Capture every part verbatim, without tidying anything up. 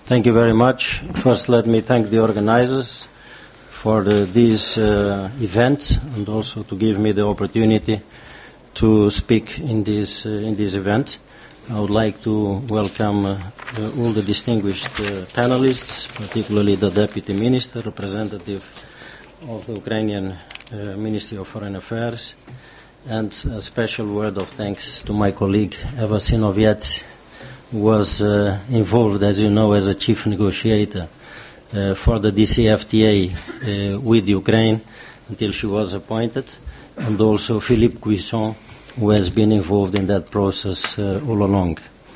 Thank you very much. First, let me thank the organizers for the, this uh, event and also to give me the opportunity to speak in this, uh, in this event. I would like to welcome uh, uh, all the distinguished uh, panelists, particularly the Deputy Minister, representative of the Ukrainian uh, Ministry of Foreign Affairs, and a special word of thanks to my colleague Eva Sinoviec, who was uh, involved, as you know, as a chief negotiator uh, for the D C F T A uh, with Ukraine until she was appointed, and also Philippe Cuisson, who has been involved in that process uh, all along.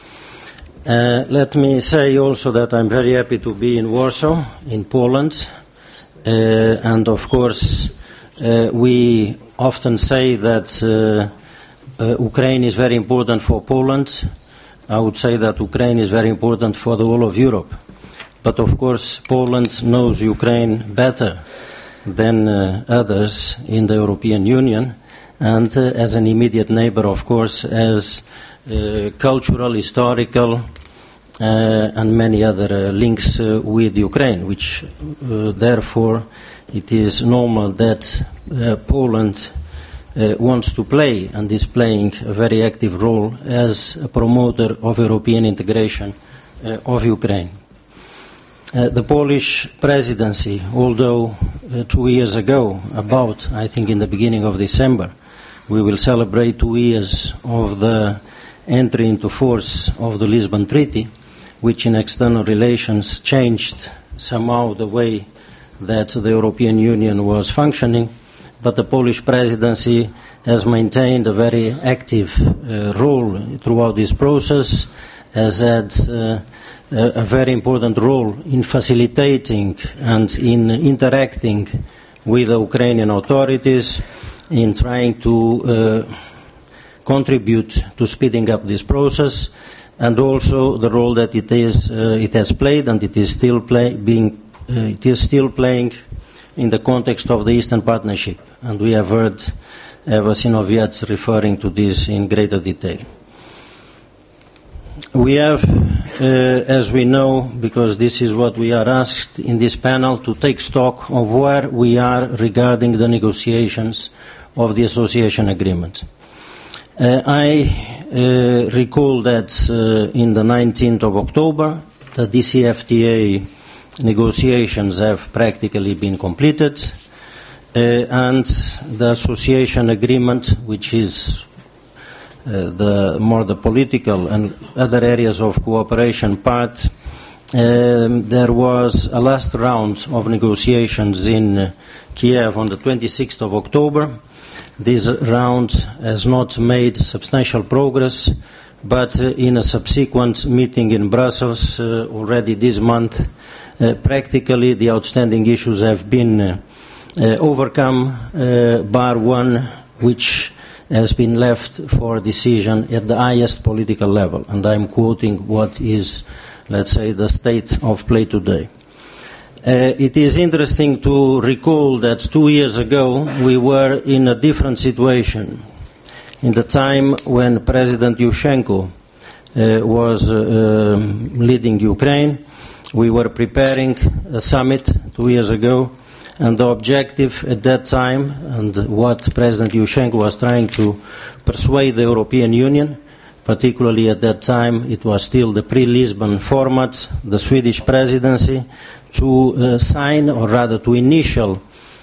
Uh, let me say also that I'm very happy to be in Warsaw, in Poland, uh, and of course uh, we often say that uh, uh, Ukraine is very important for Poland. I would say that Ukraine is very important for the whole of Europe. But of course Poland knows Ukraine better than uh, others in the European Union, and uh, as an immediate neighbor, of course, as uh, cultural, historical, uh, and many other uh, links uh, with Ukraine, which uh, therefore it is normal that uh, Poland uh, wants to play and is playing a very active role as a promoter of European integration uh, of Ukraine. Uh, the Polish presidency, although uh, two years ago, about, I think in the beginning of December, we will celebrate two years of the entry into force of the Lisbon Treaty, which in external relations changed somehow the way that the European Union was functioning, but the Polish presidency has maintained a very active uh, role throughout this process, has had uh, a very important role in facilitating and in interacting with the Ukrainian authorities, in trying to uh, contribute to speeding up this process, and also the role that it is uh, it has played and it is still play, being uh, it is still playing in the context of the Eastern Partnership, and we have heard Eva Sinoviec referring to this in greater detail. We have, uh, as we know, because this is what we are asked in this panel, to take stock of where we are regarding the negotiations of the association agreement. Uh, I uh, recall that uh, in the nineteenth of October, the D C F T A negotiations have practically been completed, uh, and the association agreement, which is uh, the more the political and other areas of cooperation part, um, there was a last round of negotiations in uh, Kiev on the twenty-sixth of October. This round has not made substantial progress, but uh, in a subsequent meeting in Brussels uh, already this month, uh, practically the outstanding issues have been uh, uh, overcome, uh, bar one, which has been left for decision at the highest political level. And I'm quoting what is, let's say, the state of play today. Uh, it is interesting to recall that two years ago we were in a different situation. In the time when President Yushchenko uh, was uh, um, leading Ukraine, we were preparing a summit two years ago, and the objective at that time, and what President Yushchenko was trying to persuade the European Union, particularly at that time it was still the pre-Lisbon format, the Swedish presidency, to uh, sign, or rather to initial,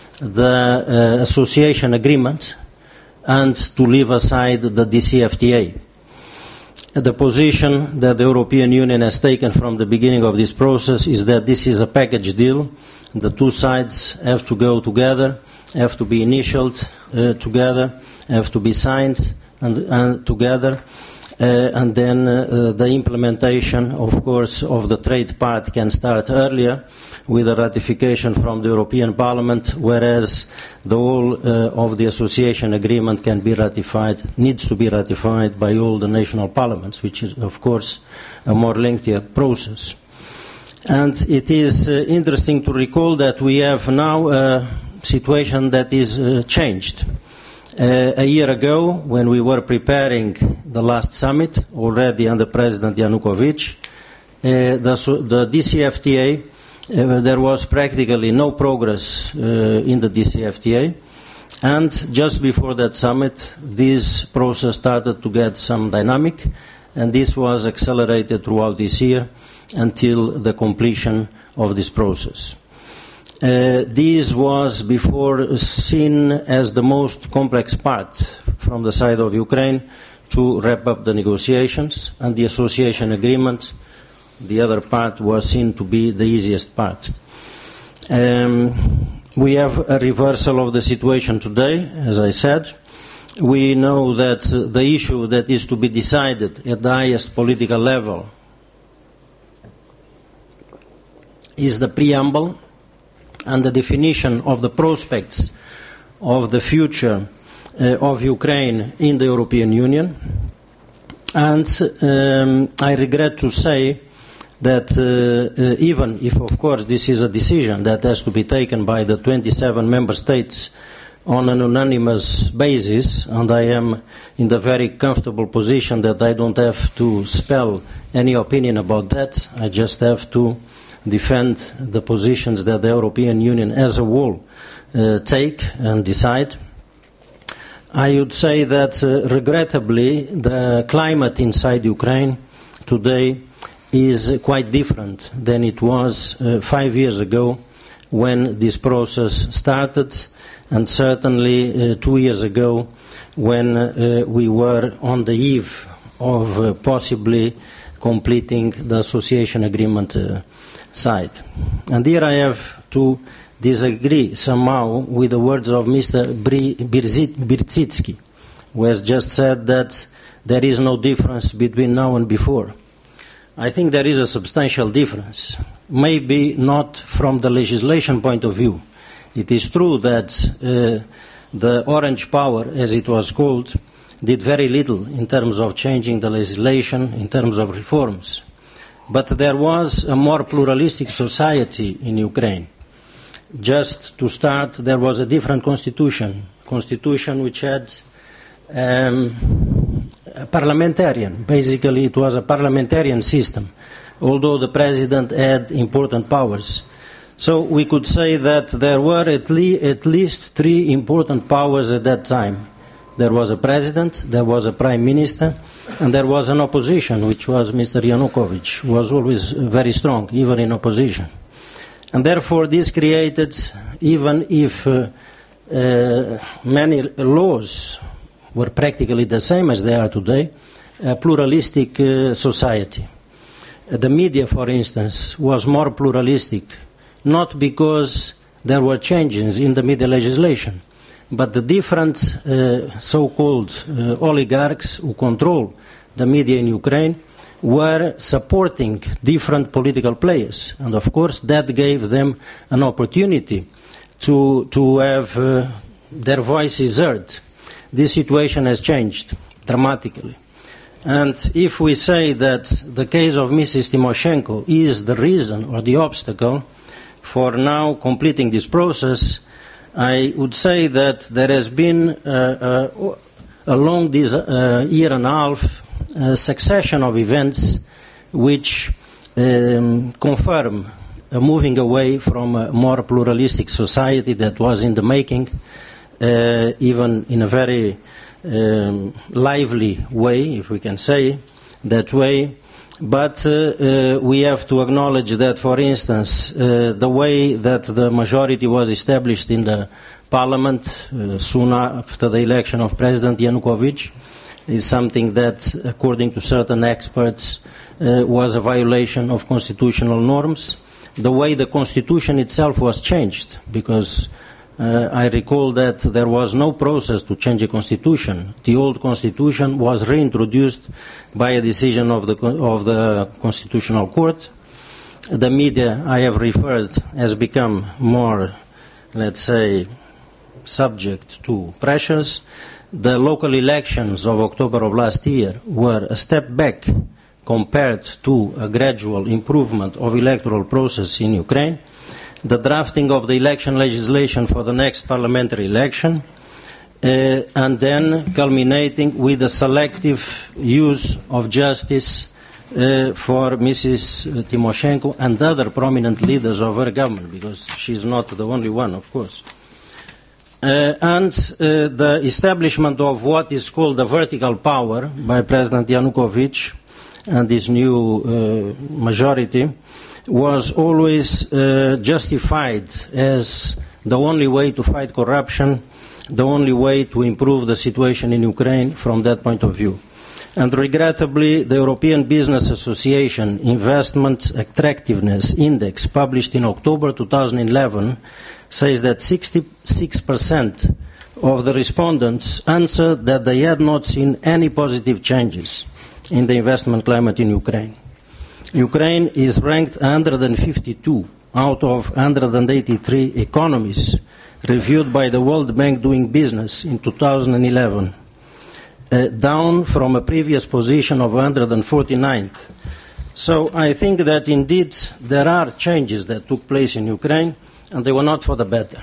the uh, association agreement and to leave aside the D C F T A. The position that the European Union has taken from the beginning of this process is that this is a package deal. The two sides have to go together, have to be initialed uh, together, have to be signed and, and together. Uh, and then uh, the implementation, of course, of the trade part can start earlier with a ratification from the European Parliament, whereas the whole uh, of the association agreement can be ratified, needs to be ratified by all the national parliaments, which is, of course, a more lengthier process. And it is uh, interesting to recall that we have now a situation that is uh, changed. Uh, a year ago, when we were preparing the last summit, already under President Yanukovych, uh, the, the D C F T A, uh, there was practically no progress uh, in the D C F T A. And just before that summit, this process started to get some dynamic, and this was accelerated throughout this year until the completion of this process. Uh, this was before seen as the most complex part from the side of Ukraine to wrap up the negotiations, and the association agreement, the other part, was seen to be the easiest part. Um, we have a reversal of the situation today, as I said. We know that uh, the issue that is to be decided at the highest political level is the preamble and the definition of the prospects of the future uh, of Ukraine in the European Union. And um, I regret to say that uh, uh, even if, of course, this is a decision that has to be taken by the twenty-seven member states on an unanimous basis, and I am in the very comfortable position that I don't have to spell any opinion about that, I just have to defend the positions that the European Union as a whole uh, take and decide. I would say that uh, regrettably the climate inside Ukraine today is quite different than it was uh, five years ago when this process started, and certainly uh, two years ago when uh, we were on the eve of uh, possibly completing the association agreement uh, side. And here I have to disagree somehow with the words of Mister Birzitsky, who has just said that there is no difference between now and before. I think there is a substantial difference, maybe not from the legislation point of view. It is true that uh, the Orange Power, as it was called, did very little in terms of changing the legislation, in terms of reforms. But there was a more pluralistic society in Ukraine. Just to start, there was a different constitution, constitution which had um, a parliamentarian. Basically, it was a parliamentarian system, although the president had important powers. So we could say that there were at, le- at least three important powers at that time. There was a president, there was a prime minister, and there was an opposition, which was Mister Yanukovych, who was always very strong, even in opposition. And therefore this created, even if uh, uh, many laws were practically the same as they are today, a pluralistic uh, society. The media, for instance, was more pluralistic, not because there were changes in the media legislation, but the different uh, so-called uh, oligarchs who control the media in Ukraine were supporting different political players. And of course that gave them an opportunity to, to have uh, their voices heard. This situation has changed dramatically. And if we say that the case of Missus Tymoshenko is the reason or the obstacle for now completing this process, I would say that there has been uh, uh, along this uh, year and a half a succession of events which um, confirm a moving away from a more pluralistic society that was in the making, uh, even in a very um, lively way, if we can say that way. But uh, uh, we have to acknowledge that, for instance, uh, the way that the majority was established in the parliament uh, soon after the election of President Yanukovych is something that, according to certain experts, uh, was a violation of constitutional norms. The way the constitution itself was changed, because uh, I recall that there was no process to change a constitution. The old constitution was reintroduced by a decision of the, of the Constitutional Court. The media I have referred has become more, let's say, subject to pressures. The local elections of October of last year were a step back compared to a gradual improvement of electoral process in Ukraine. The drafting of the election legislation for the next parliamentary election, uh, and then culminating with the selective use of justice uh, for Missus Tymoshenko and other prominent leaders of her government, because she's not the only one, of course. Uh, and uh, the establishment of what is called the vertical power by President Yanukovych and his new uh, majority was always uh, justified as the only way to fight corruption, the only way to improve the situation in Ukraine from that point of view. And regrettably, the European Business Association Investment Attractiveness Index, published in October two thousand eleven, says that sixty-six percent of the respondents answered that they had not seen any positive changes in the investment climate in Ukraine. Ukraine is ranked one hundred fifty-two out of one hundred eighty-three economies reviewed by the World Bank Doing Business in two thousand eleven, uh, down from a previous position of one hundred forty-ninth. So I think that indeed there are changes that took place in Ukraine, and they were not for the better.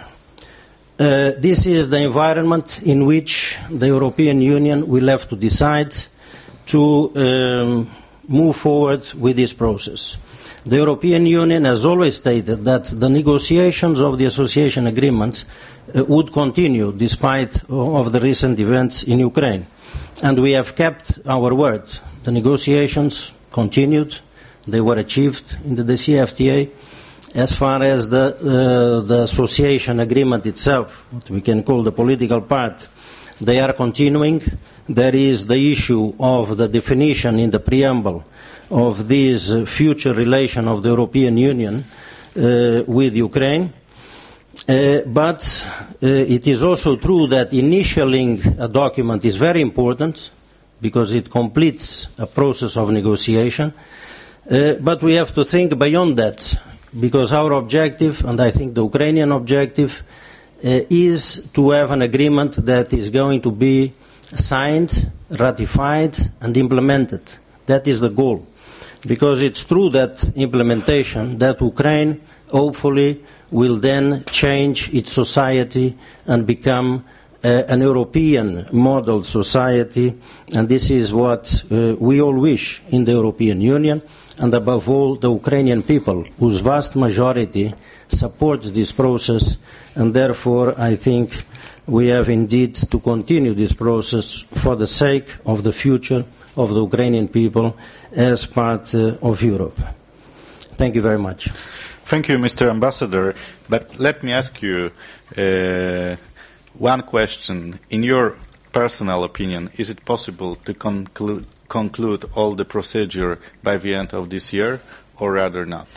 Uh, this is the environment in which the European Union will have to decide to um, move forward with this process. The European Union has always stated that the negotiations of the association agreement uh, would continue despite of the recent events in Ukraine. And we have kept our word. The negotiations continued. They were achieved in the D C F T A. As far as the, uh, the association agreement itself, what we can call the political part, they are continuing. There is the issue of the definition in the preamble of this uh, future relation of the European Union uh, with Ukraine. Uh, but uh, it is also true that initialing a document is very important because it completes a process of negotiation. Uh, but we have to think beyond that, because our objective, and I think the Ukrainian objective, uh, is to have an agreement that is going to be signed, ratified, and implemented. That is the goal. Because it's true that implementation, that Ukraine hopefully will then change its society and become uh, an European model society, and this is what uh, we all wish in the European Union, and above all the Ukrainian people, whose vast majority supports this process, and therefore I think we have indeed to continue this process for the sake of the future of the Ukrainian people as part uh, of Europe. Thank you very much. Thank you, Mister Ambassador. But let me ask you uh, one question. In your personal opinion, is it possible to conclu- conclude all the procedure by the end of this year, or rather not?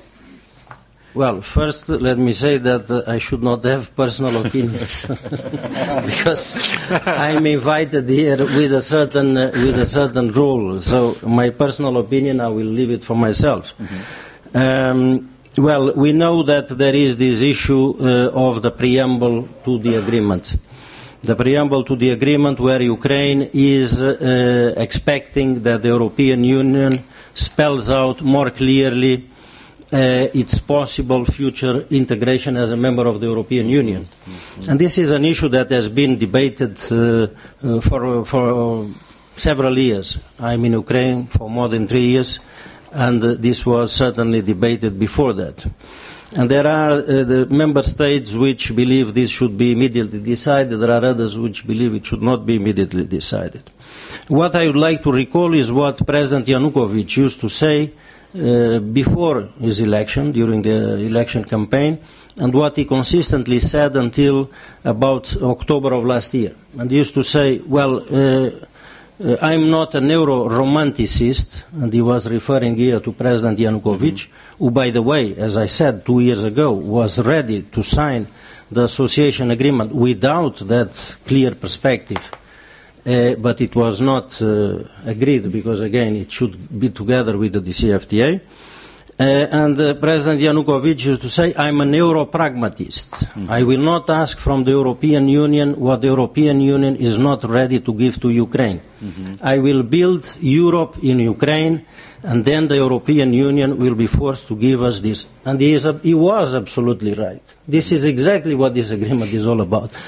Well, first, let me say that uh, I should not have personal opinions because I'm invited here with a certain uh, with a certain role. So my personal opinion, I will leave it for myself. Mm-hmm. Um, well, we know that there is this issue uh, of the preamble to the agreement. The preamble to the agreement where Ukraine is uh, expecting that the European Union spells out more clearly Uh, its possible future integration as a member of the European Union. Mm-hmm. And this is an issue that has been debated uh, uh, for, for several years. I'm in Ukraine for more than three years, and uh, this was certainly debated before that. And there are uh, the member states which believe this should be immediately decided. There are others which believe it should not be immediately decided. What I would like to recall is what President Yanukovych used to say Uh, before his election, during the election campaign, and what he consistently said until about October of last year. And he used to say, well, uh, uh, I'm not a neuro-romanticist, and he was referring here to President Yanukovych, mm-hmm. who, by the way, as I said two years ago, was ready to sign the association agreement without that clear perspective. Uh, but it was not uh, agreed because, again, it should be together with the D C F T A. Uh, and uh, President Yanukovych used to say, I'm a neuro-pragmatist. Mm-hmm. I will not ask from the European Union what the European Union is not ready to give to Ukraine. Mm-hmm. I will build Europe in Ukraine, and then the European Union will be forced to give us this. And he, is a, he was absolutely right. This is exactly what this agreement is all about.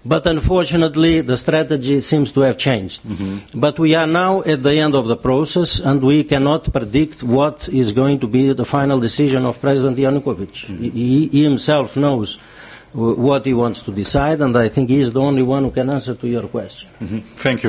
But unfortunately, the strategy seems to have changed. Mm-hmm. But we are now at the end of the process, and we cannot predict what is going to be the final decision of President Yanukovych. Mm-hmm. He, he himself knows what he wants to decide, and I think he is the only one who can answer to your question. Mm-hmm. Thank you.